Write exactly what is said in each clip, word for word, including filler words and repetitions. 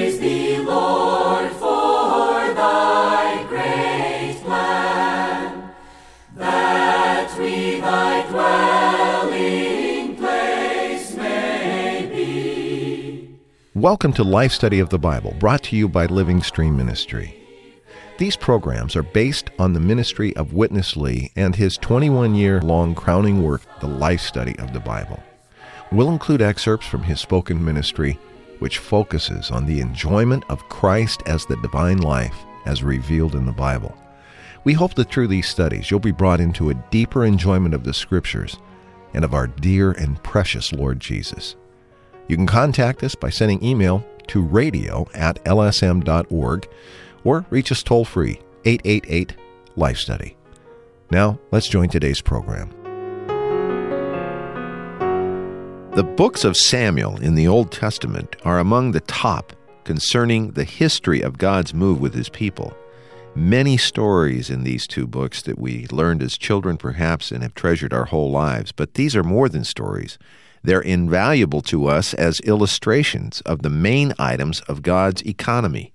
Praise thee, Lord, for thy great plan, that we thy dwelling place may be. Welcome to Life Study of the Bible, brought to you by Living Stream Ministry. These programs are based on the ministry of Witness Lee and his twenty-one-year-long crowning work, The Life Study of the Bible. We'll include excerpts from his spoken ministry, which focuses on the enjoyment of Christ as the divine life as revealed in the Bible. We hope that through these studies you'll be brought into a deeper enjoyment of the Scriptures and of our dear and precious Lord Jesus. You can contact us by sending email to radio at l s m dot org or reach us toll-free, eight eight eight, Life Study. Now, let's join today's program. The books of Samuel in the Old Testament are among the top concerning the history of God's move with his people. Many stories in these two books that we learned as children perhaps and have treasured our whole lives, but these are more than stories. They're invaluable to us as illustrations of the main items of God's economy.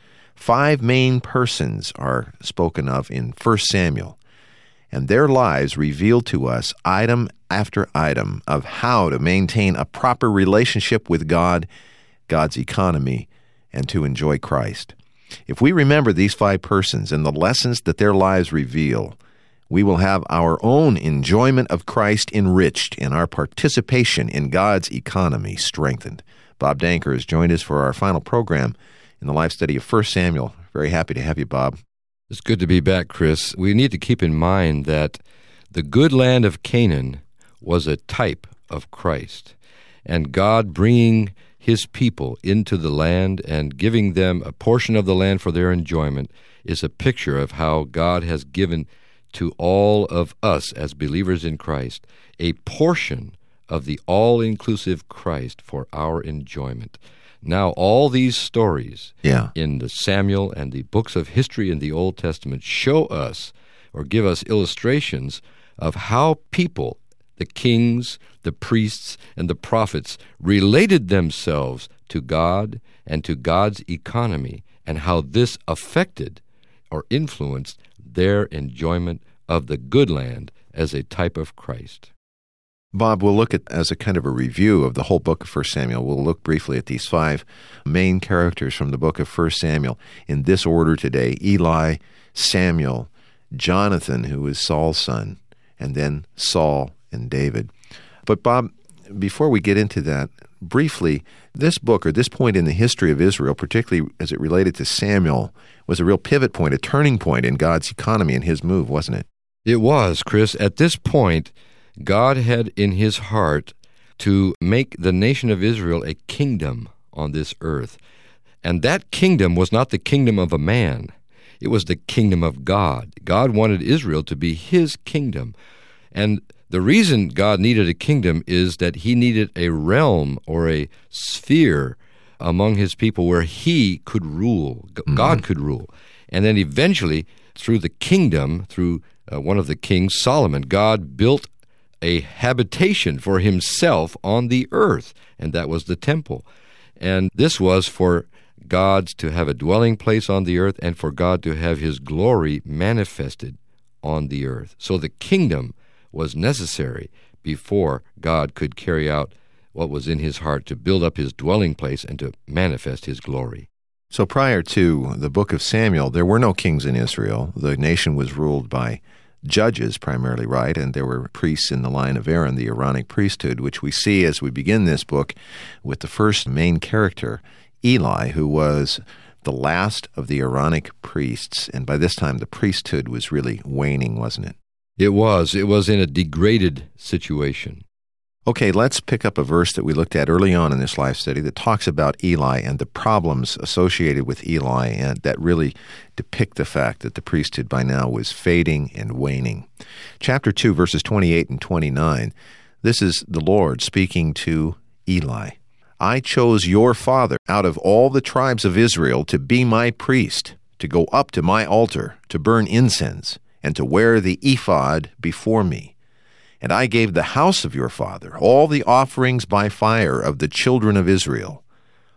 Five main persons are spoken of in First Samuel, and their lives reveal to us item after item of how to maintain a proper relationship with God, God's economy, and to enjoy Christ. If we remember these five persons and the lessons that their lives reveal, we will have our own enjoyment of Christ enriched and our participation in God's economy strengthened. Bob Danker has joined us for our final program in the life study of First Samuel. Very happy to have you, Bob. It's good to be back, Chris. We need to keep in mind that the good land of Canaan was a type of Christ, and God bringing his people into the land and giving them a portion of the land for their enjoyment is a picture of how God has given to all of us as believers in Christ a portion of the all-inclusive Christ for our enjoyment. Now, all these stories yeah. in the Samuel and the books of history in the Old Testament show us or give us illustrations of how people, the kings, the priests, and the prophets, related themselves to God and to God's economy, and how this affected or influenced their enjoyment of the good land as a type of Christ. Bob, we'll look at, as a kind of a review of the whole book of First Samuel, we'll look briefly at these five main characters from the book of First Samuel in this order today: Eli, Samuel, Jonathan, who is Saul's son, and then Saul and David. But Bob, before we get into that, briefly, this book, or this point in the history of Israel, particularly as it related to Samuel, was a real pivot point, a turning point in God's economy and his move, wasn't it? It was, Chris. At this point, God had in his heart to make the nation of Israel a kingdom on this earth. And that kingdom was not the kingdom of a man. It was the kingdom of God. God wanted Israel to be his kingdom. And the reason God needed a kingdom is that he needed a realm or a sphere among his people where he could rule, mm-hmm. God could rule. And then eventually, through the kingdom, through uh, one of the kings, Solomon, God built a habitation for himself on the earth, and that was the temple. And this was for God to have a dwelling place on the earth and for God to have his glory manifested on the earth. So the kingdom was necessary before God could carry out what was in his heart to build up his dwelling place and to manifest his glory. So prior to the book of Samuel, there were no kings in Israel. The nation was ruled by judges primarily, right? And there were priests in the line of Aaron, the Aaronic priesthood, which we see as we begin this book with the first main character, Eli, who was the last of the Aaronic priests. And by this time, the priesthood was really waning, wasn't it? It was. It was in a degraded situation. Okay, let's pick up a verse that we looked at early on in this life study that talks about Eli and the problems associated with Eli, and that really depict the fact that the priesthood by now was fading and waning. Chapter two, verses twenty-eight and twenty-nine, this is the Lord speaking to Eli. I chose your father out of all the tribes of Israel to be my priest, to go up to my altar, to burn incense, and to wear the ephod before me. And I gave the house of your father all the offerings by fire of the children of Israel.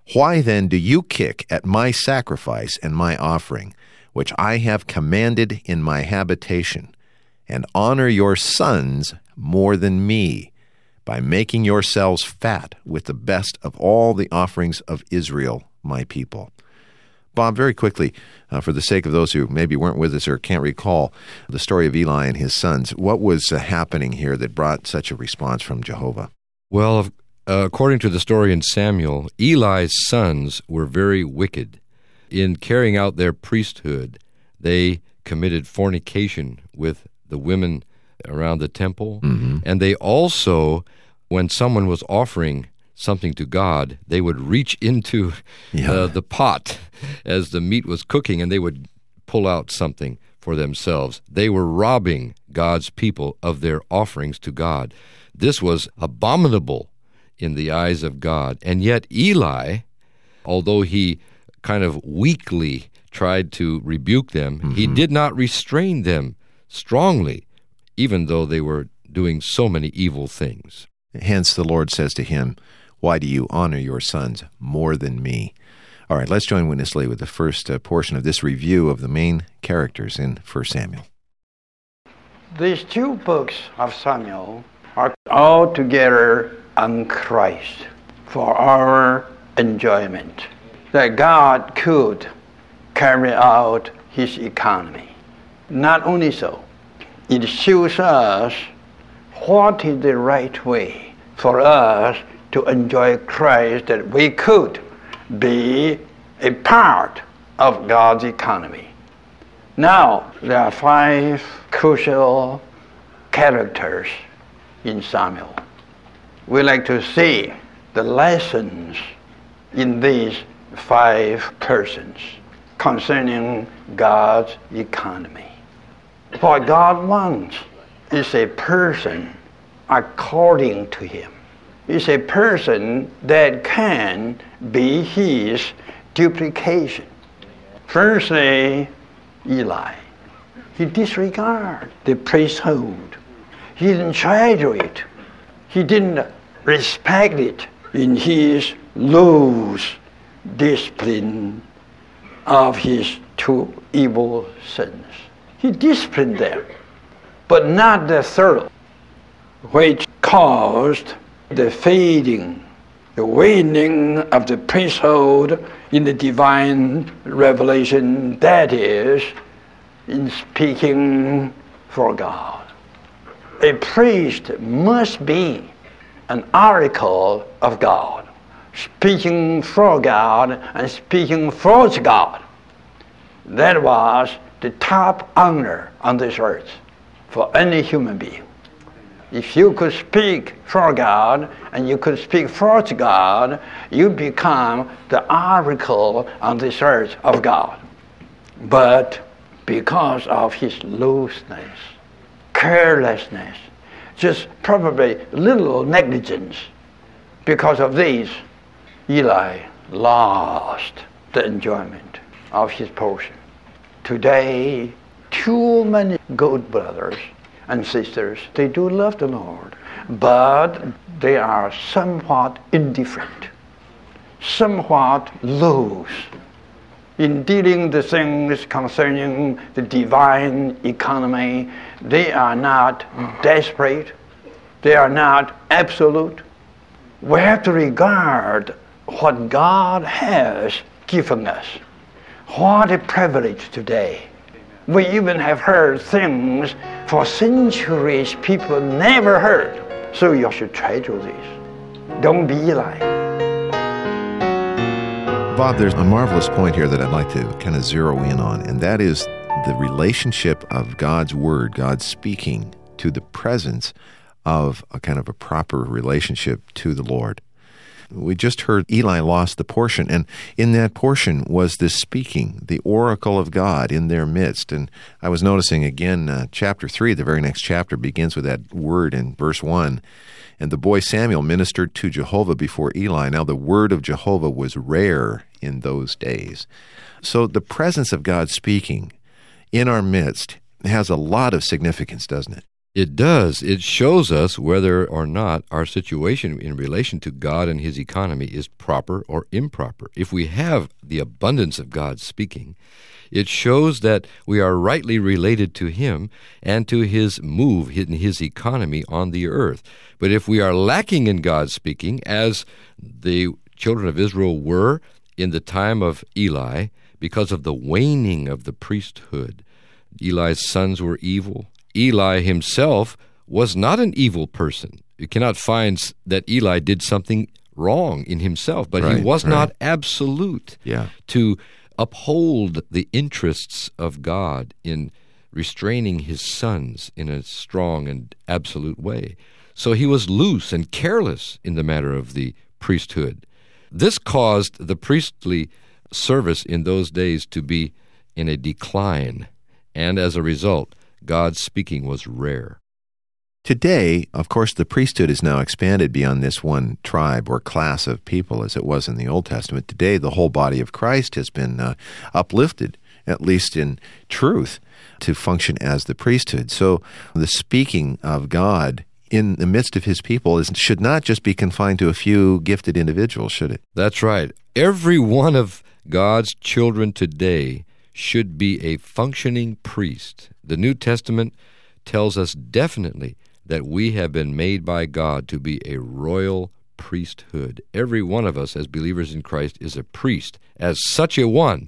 Why then do you kick at my sacrifice and my offering, which I have commanded in my habitation, and honor your sons more than me, by making yourselves fat with the best of all the offerings of Israel, my people? Bob, very quickly, uh, for the sake of those who maybe weren't with us or can't recall the story of Eli and his sons, what was uh, happening here that brought such a response from Jehovah? Well, uh, according to the story in Samuel, Eli's sons were very wicked. In carrying out their priesthood, they committed fornication with the women around the temple, mm-hmm. and they also, when someone was offering something to God, they would reach into yeah. uh, the pot as the meat was cooking, and they would pull out something for themselves. They were robbing God's people of their offerings to God. This was abominable in the eyes of God. And yet Eli, although he kind of weakly tried to rebuke them, mm-hmm. he did not restrain them strongly, even though they were doing so many evil things. Hence the Lord says to him, why do you honor your sons more than me? All right, let's join Witness Lee with the first uh, portion of this review of the main characters in First Samuel. These two books of Samuel are all together on Christ for our enjoyment, that God could carry out his economy. Not only so, it shows us what is the right way for us to enjoy Christ, that we could be a part of God's economy. Now, there are five crucial characters in Samuel. We like to see the lessons in these five persons concerning God's economy. What God wants is a person according to him. Is a person that can be his duplication. Firstly, Eli. He disregarded the priesthood. He didn't treasure it. He didn't respect it in his loose discipline of his two evil sons. He disciplined them, but not the thorough, which caused the fading, the waning of the priesthood in the divine revelation, that is, in speaking for God. A priest must be an oracle of God, speaking for God and speaking for God. That was the top honor on this earth for any human being. If you could speak for God and you could speak for God, you become the oracle on this earth of God. But because of his looseness, carelessness, just probably little negligence, because of these, Eli lost the enjoyment of his portion. Today, too many good brothers and sisters, they do love the Lord, but they are somewhat indifferent, somewhat loose in dealing the things concerning the divine economy. They are not desperate, they are not absolute. We have to regard what God has given us. What a privilege today. We even have heard things for centuries people never heard. So you should treasure this. Don't be Eli. Bob, there's a marvelous point here that I'd like to kind of zero in on, and that is the relationship of God's Word, God speaking, to the presence of a kind of a proper relationship to the Lord. We just heard Eli lost the portion, and in that portion was this speaking, the oracle of God in their midst. And I was noticing again, uh, chapter three, the very next chapter, begins with that word in verse one. And the boy Samuel ministered to Jehovah before Eli. Now the word of Jehovah was rare in those days. So the presence of God speaking in our midst has a lot of significance, doesn't it? It does. It shows us whether or not our situation in relation to God and His economy is proper or improper. If we have the abundance of God speaking, it shows that we are rightly related to Him and to His move in His economy on the earth. But if we are lacking in God speaking, as the children of Israel were in the time of Eli, because of the waning of the priesthood, Eli's sons were evil. Eli himself was not an evil person. You cannot find that Eli did something wrong in himself, but right, he was right. not absolute Yeah. to uphold the interests of God in restraining his sons in a strong and absolute way. So he was loose and careless in the matter of the priesthood. This caused the priestly service in those days to be in a decline, and as a result, God's speaking was rare. Today, of course, the priesthood is now expanded beyond this one tribe or class of people as it was in the Old Testament. Today, the whole body of Christ has been uh, uplifted, at least in truth, to function as the priesthood. So the speaking of God in the midst of His people is, should not just be confined to a few gifted individuals, should it? That's right. Every one of God's children today should be a functioning priest. The New Testament tells us definitely that we have been made by God to be a royal priesthood. Every one of us as believers in Christ is a priest. As such a one,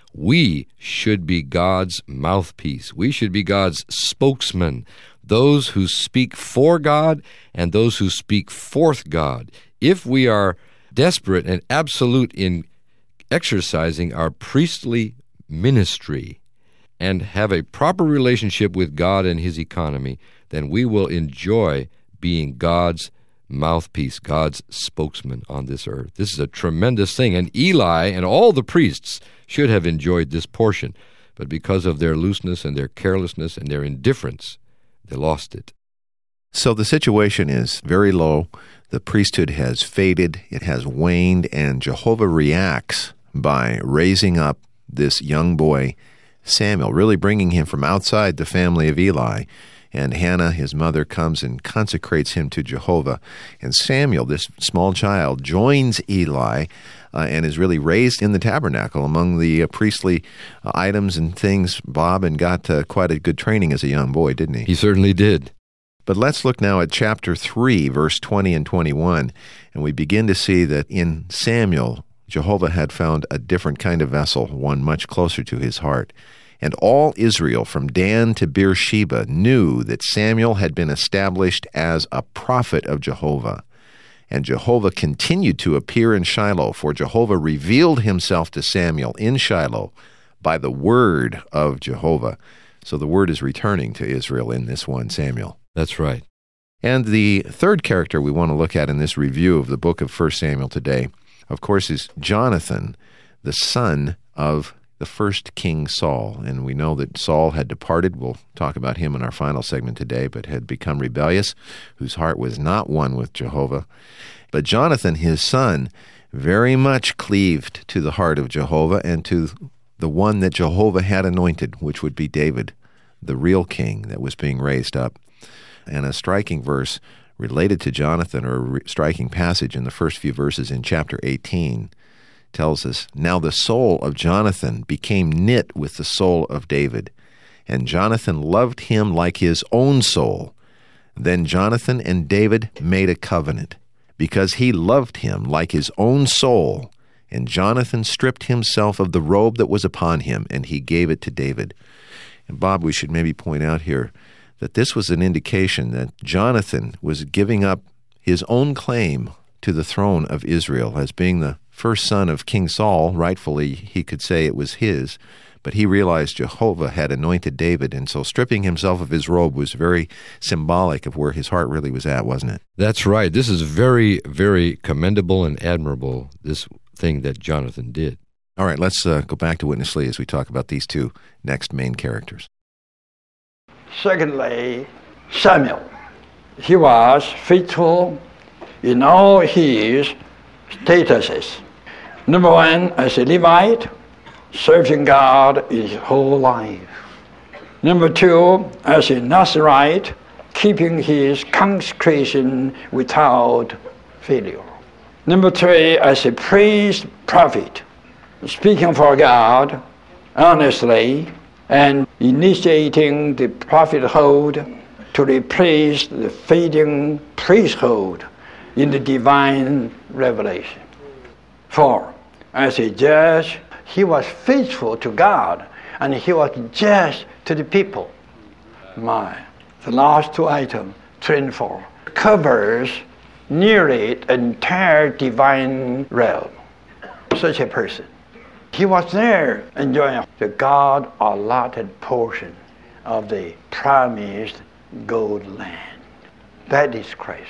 we should be God's mouthpiece. We should be God's spokesman, those who speak for God and those who speak forth God. If we are desperate and absolute in exercising our priestly ministry and have a proper relationship with God and His economy, then we will enjoy being God's mouthpiece, God's spokesman on this earth. This is a tremendous thing, and Eli and all the priests should have enjoyed this portion, but because of their looseness and their carelessness and their indifference, they lost it. So the situation is very low. The priesthood has faded, it has waned, and Jehovah reacts by raising up this young boy, Samuel, really bringing him from outside the family of Eli. And Hannah, his mother, comes and consecrates him to Jehovah. And Samuel, this small child, joins Eli uh, and is really raised in the tabernacle among the uh, priestly uh, items and things, Bob, and got uh, quite a good training as a young boy, didn't he? He certainly did. But let's look now at chapter three, verse twenty and twenty-one, and we begin to see that in Samuel, Jehovah had found a different kind of vessel, one much closer to his heart. And all Israel, from Dan to Beersheba, knew that Samuel had been established as a prophet of Jehovah. And Jehovah continued to appear in Shiloh, for Jehovah revealed himself to Samuel in Shiloh by the word of Jehovah. So the word is returning to Israel in this one Samuel. That's right. And the third character we want to look at in this review of the book of First Samuel today, of course, is Jonathan, the son of the first king Saul. And we know that Saul had departed. We'll talk about him in our final segment today, but had become rebellious, whose heart was not one with Jehovah. But Jonathan, his son, very much cleaved to the heart of Jehovah and to the one that Jehovah had anointed, which would be David, the real king that was being raised up. And a striking verse related to Jonathan, or a re- striking passage in the first few verses in chapter eighteen, tells us, "Now the soul of Jonathan became knit with the soul of David, and Jonathan loved him like his own soul. Then Jonathan and David made a covenant, because he loved him like his own soul. And Jonathan stripped himself of the robe that was upon him, and he gave it to David." And Bob, we should maybe point out here that this was an indication that Jonathan was giving up his own claim to the throne of Israel as being the first son of King Saul. Rightfully, he could say it was his, but he realized Jehovah had anointed David, and so stripping himself of his robe was very symbolic of where his heart really was at, wasn't it? That's right. This is very, very commendable and admirable, this thing that Jonathan did. All right, let's uh, go back to Witness Lee as we talk about these two next main characters. Secondly, Samuel. He was faithful in all his statuses. Number one, as a Levite, serving God his whole life. Number two, as a Nazirite, keeping his consecration without failure. Number three, as a priest prophet, speaking for God honestly and initiating the prophethood to replace the fading priesthood in the divine revelation. Four, as a judge, he was faithful to God and he was just to the people. My, the last two items, three and four, covers nearly the entire divine realm. Such a person. He was there enjoying the God-allotted portion of the promised gold land. That is Christ.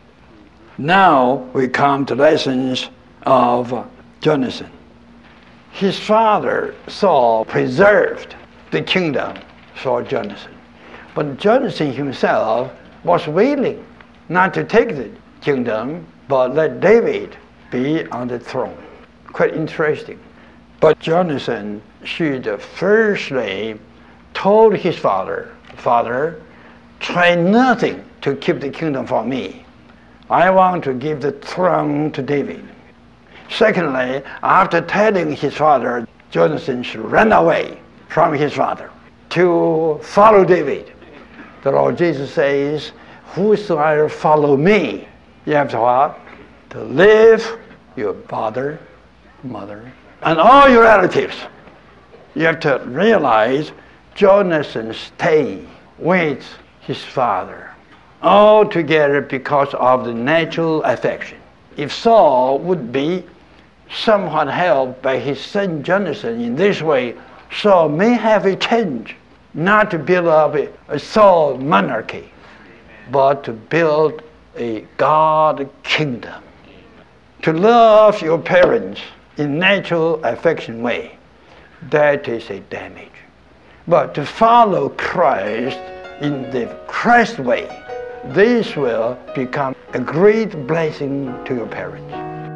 Now we come to lessons of Jonathan. His father Saul preserved the kingdom for Jonathan. But Jonathan himself was willing not to take the kingdom, but let David be on the throne. Quite interesting. But Jonathan should firstly told his father, Father, try nothing to keep the kingdom for me. I want to give the throne to David. Secondly, after telling his father, Jonathan should run away from his father to follow David. The Lord Jesus says, whosoever follow me, you have to what? To leave your father, mother, and all your relatives. You have to realize Jonathan stayed with his father altogether because of the natural affection. If Saul would be somewhat helped by his son Jonathan in this way, Saul may have a change, not to build up a, a Saul monarchy, but to build a God kingdom. To love your parents in natural affection way, that is a damage. But to follow Christ in the Christ way, this will become a great blessing to your parents.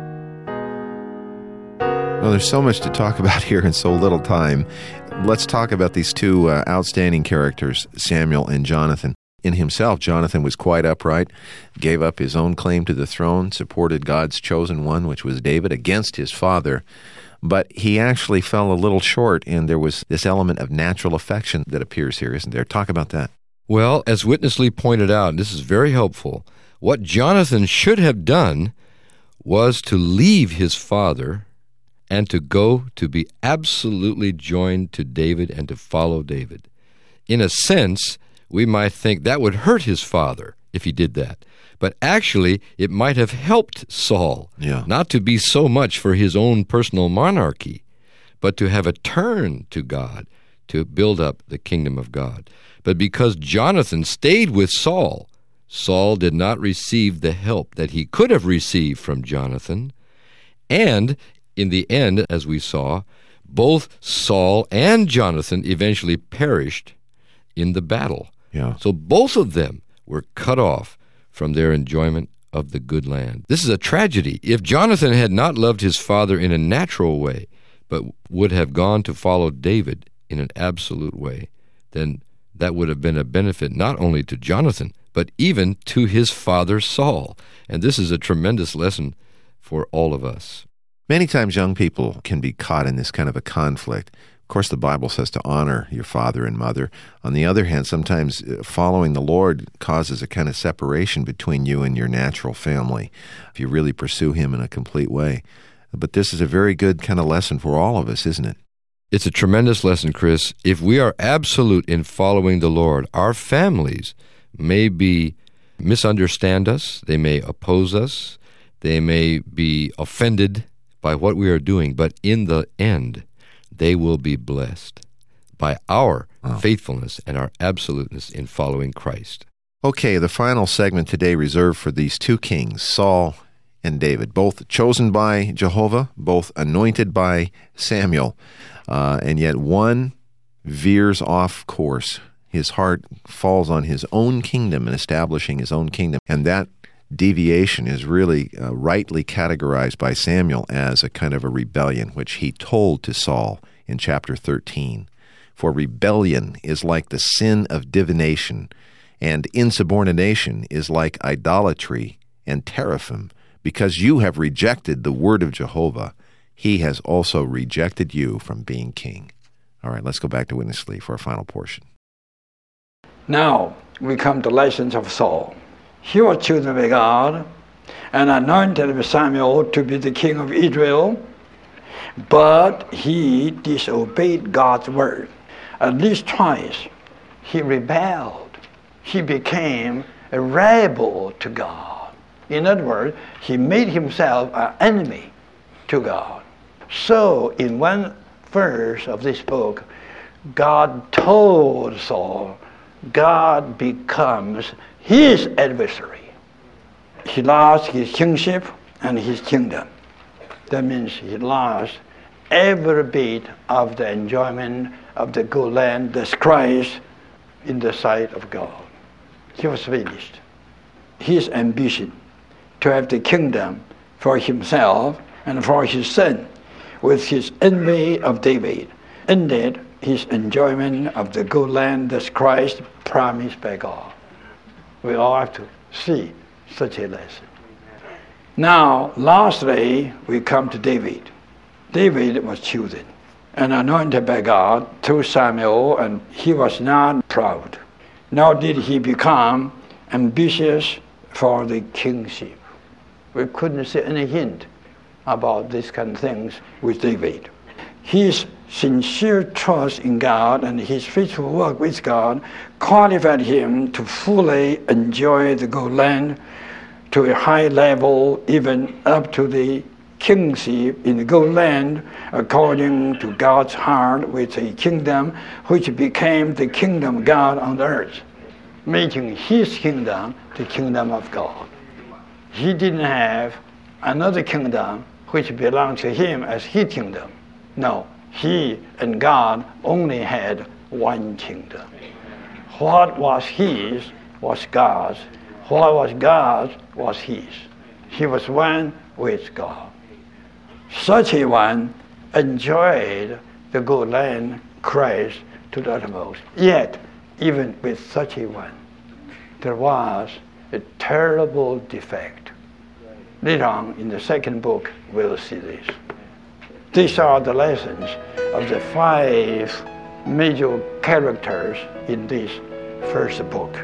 Well, there's so much to talk about here in so little time. Let's talk about these two uh, outstanding characters, Samuel and Jonathan. In himself, Jonathan was quite upright, gave up his own claim to the throne, supported God's chosen one, which was David, against his father. But he actually fell a little short, and there was this element of natural affection that appears here, isn't there? Talk about that. Well, as Witness Lee pointed out, and this is very helpful, what Jonathan should have done was to leave his father and to go to be absolutely joined to David and to follow David. In a sense, we might think that would hurt his father if he did that. But actually, it might have helped Saul yeah. not to be so much for his own personal monarchy, but to have a turn to God, to build up the kingdom of God. But because Jonathan stayed with Saul, Saul did not receive the help that he could have received from Jonathan. And in the end, as we saw, both Saul and Jonathan eventually perished in the battle. Yeah. So both of them were cut off from their enjoyment of the good land. This is a tragedy. If Jonathan had not loved his father in a natural way, but would have gone to follow David in an absolute way, then that would have been a benefit not only to Jonathan, but even to his father Saul. And this is a tremendous lesson for all of us. Many times young people can be caught in this kind of a conflict. Of course, the Bible says to honor your father and mother. On the other hand, sometimes following the Lord causes a kind of separation between you and your natural family if you really pursue Him in a complete way. But this is a very good kind of lesson for all of us, isn't it? It's a tremendous lesson, Chris. If we are absolute in following the Lord, our families may be misunderstand us, they may oppose us, they may be offended by what we are doing, but in the end, they will be blessed by our wow. faithfulness and our absoluteness in following Christ. Okay, the final segment today reserved for these two kings, Saul and David, both chosen by Jehovah, both anointed by Samuel, uh, and yet one veers off course. His heart falls on his own kingdom and establishing his own kingdom, and that deviation is really uh, rightly categorized by Samuel as a kind of a rebellion, which he told to Saul in chapter thirteen. For rebellion is like the sin of divination, And insubordination is like idolatry and teraphim. Because you have rejected the word of Jehovah, he has also rejected you from being king. All right, let's go back to Witness Lee for our final portion. Now we come to lessons of Saul. He was chosen by God and anointed by Samuel to be the king of Israel, but he disobeyed God's word. At least twice he rebelled. He became a rebel to God. In other words, he made himself an enemy to God. So in one verse of this book, God told Saul, God becomes his adversary. He lost his kingship and his kingdom. That means he lost every bit of the enjoyment of the good land that's Christ in the sight of God. He was finished. His ambition to have the kingdom for himself and for his son with his envy of David ended his enjoyment of the good land that's Christ promised by God. We all have to see such a lesson. Now, lastly, we come to David. David was chosen and anointed by God through Samuel, and he was not proud. Nor did he become ambitious for the kingship. We couldn't see any hint about these kind of things with David. His sincere trust in God and his faithful work with God qualified him to fully enjoy the good land to a high level, even up to the kingship in the good land, according to God's heart, with a kingdom which became the kingdom of God on the earth, making his kingdom the kingdom of God. He didn't have another kingdom which belonged to him as his kingdom. No, he and God only had one kingdom. What was his was God's. What was God's was his. He was one with God. Such a one enjoyed the good land, Christ, to the uttermost. Yet, even with such a one, there was a terrible defect. Later on in the second book, we'll see this. These are the lessons of the five major characters in this first book.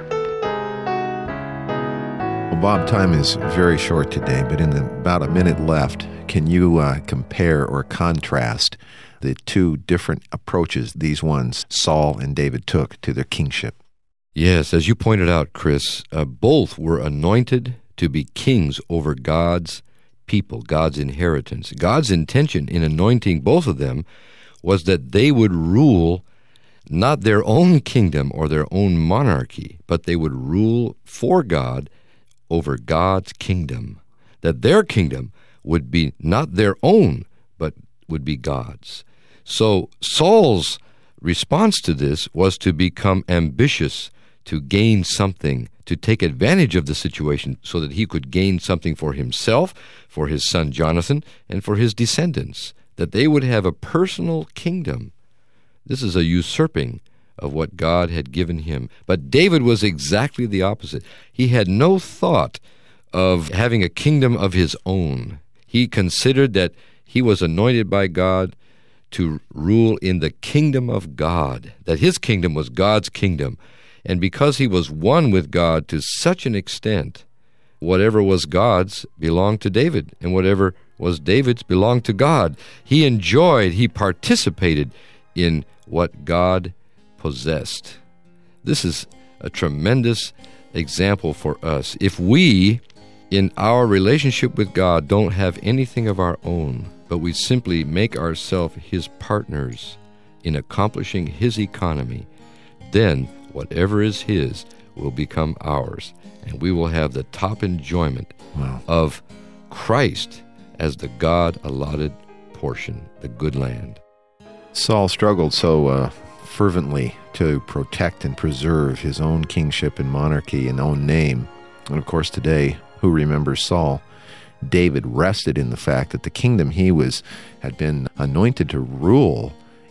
Well, Bob, time is very short today, but in the, about a minute left, can you uh, compare or contrast the two different approaches these ones, Saul and David, took to their kingship? Yes, as you pointed out, Chris, uh, both were anointed to be kings over God's people, God's inheritance. God's intention in anointing both of them was that they would rule not their own kingdom or their own monarchy, but they would rule for God over God's kingdom, that their kingdom would be not their own, but would be God's. So Saul's response to this was to become ambitious, to gain something, to take advantage of the situation so that he could gain something for himself, for his son Jonathan, and for his descendants, that they would have a personal kingdom. This is a usurping of what God had given him. But David was exactly the opposite. He had no thought of having a kingdom of his own. He considered that he was anointed by God to rule in the kingdom of God, that his kingdom was God's kingdom. And because he was one with God to such an extent, whatever was God's belonged to David, and whatever was David's belonged to God. He enjoyed, he participated in what God possessed. This is a tremendous example for us. If we, in our relationship with God, don't have anything of our own, but we simply make ourselves his partners in accomplishing his economy, then whatever is his will become ours, and we will have the top enjoyment wow. of Christ as the God-allotted portion, the good land. Saul struggled so uh, fervently to protect and preserve his own kingship and monarchy and own name. And of course today, who remembers Saul? David rested in the fact that the kingdom he was had been anointed to rule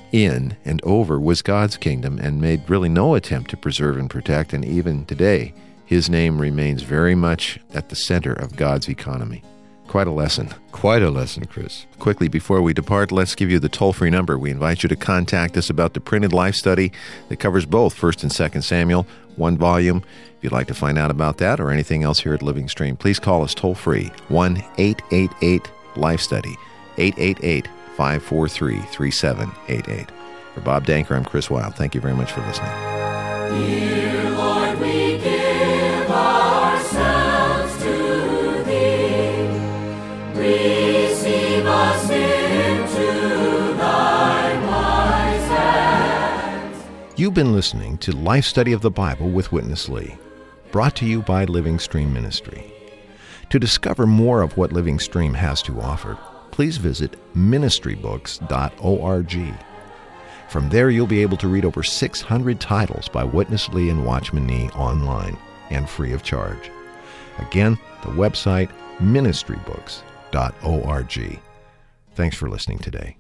in and over was God's kingdom and made really no attempt to preserve and protect, and even today, his name remains very much at the center of God's economy. Quite a lesson. Quite a lesson, Chris. Quickly, before we depart, let's give you the toll-free number. We invite you to contact us about the printed life study that covers both First and Second Samuel, one volume. If you'd like to find out about that or anything else here at Living Stream, please call us toll-free, one eight eight eight life study, eight eight eight, five four three, three seven eight eight. For Bob Danker, I'm Chris Wilde. Thank you very much for listening. Dear Lord, we give ourselves to Thee. Receive us into Thy wise hands. You've been listening to Life Study of the Bible with Witness Lee, brought to you by Living Stream Ministry. To discover more of what Living Stream has to offer, please visit ministry books dot org. From there, you'll be able to read over six hundred titles by Witness Lee and Watchman Nee online and free of charge. Again, the website ministry books dot org. Thanks for listening today.